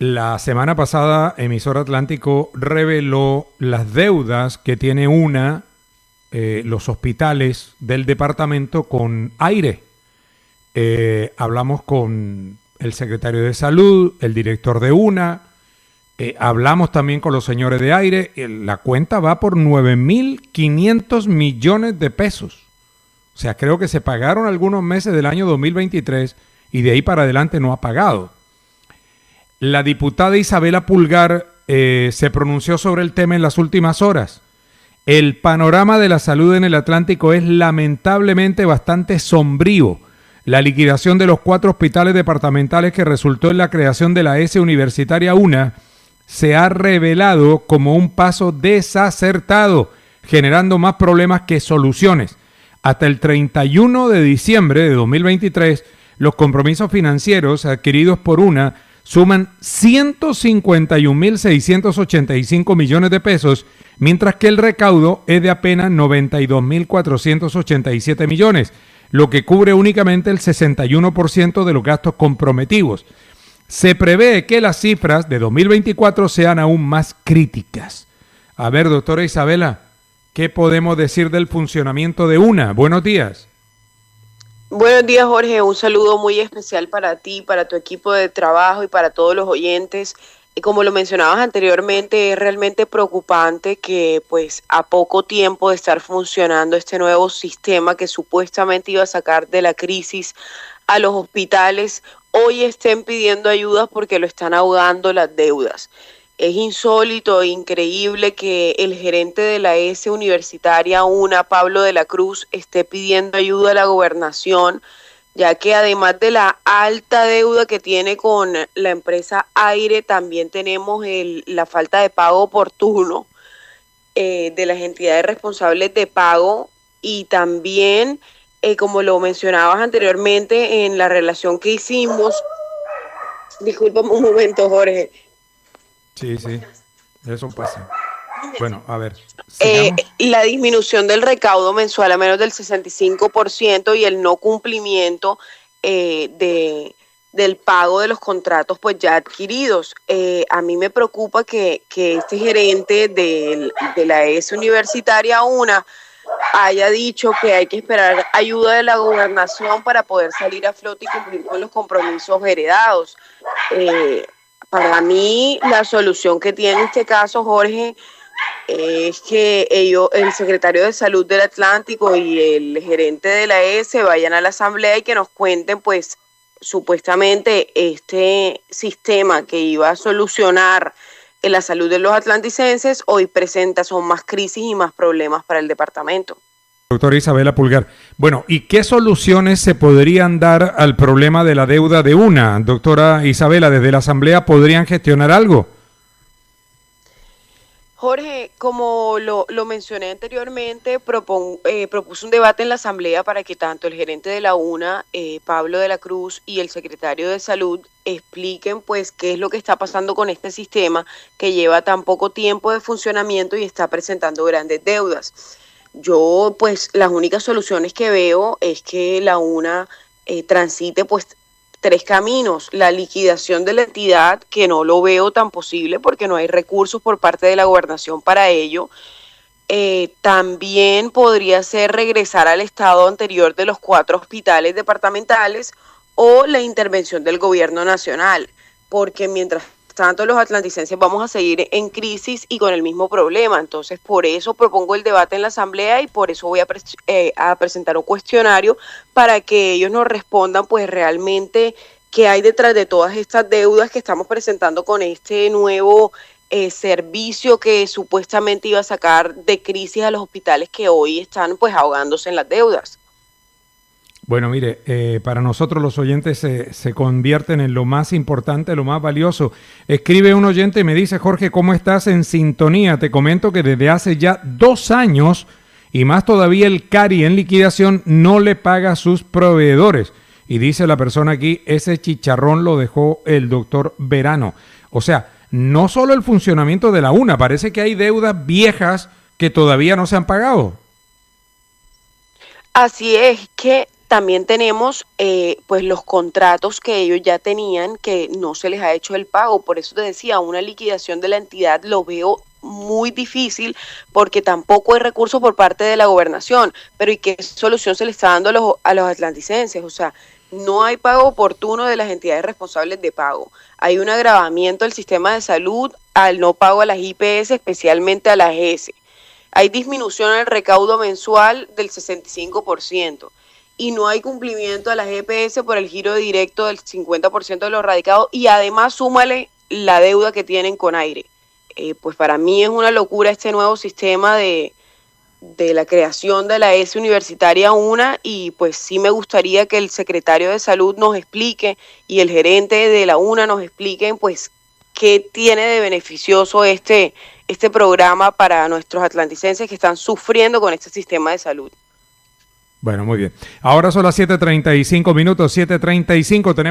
La semana pasada, Emisor Atlántico reveló las deudas que tiene los hospitales del departamento con Aire. Hablamos con el secretario de Salud, el director de hablamos también con los señores de Aire. La cuenta va por 9.500 millones de pesos. O sea, creo que se pagaron algunos meses del año 2023 y de ahí para adelante no ha pagado. La diputada Isabela Pulgar se pronunció sobre el tema en las últimas horas. El panorama de la salud en el Atlántico es lamentablemente bastante sombrío. La liquidación de los 4 hospitales departamentales que resultó en la creación de la S Universitaria UNA se ha revelado como un paso desacertado, generando más problemas que soluciones. Hasta el 31 de diciembre de 2023, los compromisos financieros adquiridos por UNA suman 151.685 millones de pesos, mientras que el recaudo es de apenas 92.487 millones, lo que cubre únicamente el 61% de los gastos comprometidos. Se prevé que las cifras de 2024 sean aún más críticas. A ver, doctora Isabela, ¿qué podemos decir del funcionamiento de UNA? Buenos días. Buenos días, Jorge. Un saludo muy especial para ti, para tu equipo de trabajo y para todos los oyentes. Y como lo mencionabas anteriormente, es realmente preocupante que pues a poco tiempo de estar funcionando este nuevo sistema que supuestamente iba a sacar de la crisis a los hospitales, hoy estén pidiendo ayudas porque lo están ahogando las deudas. Es insólito e increíble que el gerente de la S Universitaria UNA, Pablo de la Cruz, esté pidiendo ayuda a la gobernación, ya que además de la alta deuda que tiene con la empresa Aire, también tenemos la falta de pago oportuno de las entidades responsables de pago y también, como lo mencionabas anteriormente, en la relación que hicimos. Discúlpame un momento, Jorge. Sí, eso pasa. Bueno, a ver. La disminución del recaudo mensual a menos del 65% y el no cumplimiento del pago de los contratos pues ya adquiridos. A mí me preocupa que este gerente de la S Universitaria UNA haya dicho que hay que esperar ayuda de la gobernación para poder salir a flote y cumplir con los compromisos heredados. Para mí, la solución que tiene este caso, Jorge, es que el secretario de Salud del Atlántico y el gerente de la S vayan a la asamblea y que nos cuenten, pues, supuestamente este sistema que iba a solucionar la salud de los atlanticenses, hoy son más crisis y más problemas para el departamento. Doctora Isabela Pulgar. Bueno, ¿y qué soluciones se podrían dar al problema de la deuda de UNA? Doctora Isabela, ¿desde la Asamblea podrían gestionar algo? Jorge, como lo mencioné anteriormente, propuso un debate en la Asamblea para que tanto el gerente de la UNA, Pablo de la Cruz, y el secretario de Salud expliquen pues qué es lo que está pasando con este sistema que lleva tan poco tiempo de funcionamiento y está presentando grandes deudas. Yo, pues, las únicas soluciones que veo es que la UNA transite, pues, 3 caminos. La liquidación de la entidad, que no lo veo tan posible porque no hay recursos por parte de la gobernación para ello. También podría ser regresar al estado anterior de los 4 hospitales departamentales o la intervención del gobierno nacional, porque mientras tanto los atlanticenses vamos a seguir en crisis y con el mismo problema. Entonces, por eso propongo el debate en la Asamblea y por eso voy a presentar un cuestionario para que ellos nos respondan pues realmente qué hay detrás de todas estas deudas que estamos presentando con este nuevo servicio que supuestamente iba a sacar de crisis a los hospitales que hoy están pues ahogándose en las deudas. Bueno, mire, para nosotros los oyentes se convierten en lo más importante, lo más valioso. Escribe un oyente y me dice: Jorge, ¿cómo estás en sintonía? Te comento que desde hace ya 2 años y más todavía el CARI en liquidación no le paga a sus proveedores. Y dice la persona aquí, ese chicharrón lo dejó el doctor Verano. O sea, no solo el funcionamiento de la UNA, parece que hay deudas viejas que todavía no se han pagado. Así es, que también tenemos pues los contratos que ellos ya tenían que no se les ha hecho el pago. Por eso te decía, una liquidación de la entidad lo veo muy difícil porque tampoco hay recursos por parte de la gobernación. Pero ¿y qué solución se le está dando a los atlanticenses? O sea, no hay pago oportuno de las entidades responsables de pago. Hay un agravamiento del sistema de salud al no pago a las IPS, especialmente a las ES. Hay disminución en el recaudo mensual del 65% y no hay cumplimiento a las EPS por el giro directo del 50% de los radicados y además súmale la deuda que tienen con aire. Pues para mí es una locura este nuevo sistema de la creación de la ES Universitaria 1 y pues sí me gustaría que el secretario de Salud nos explique y el gerente de la UNA nos expliquen pues qué tiene de beneficioso este programa para nuestros atlanticenses que están sufriendo con este sistema de salud. Bueno, muy bien. Ahora son las 7:35 minutos, 7:35. Tenemos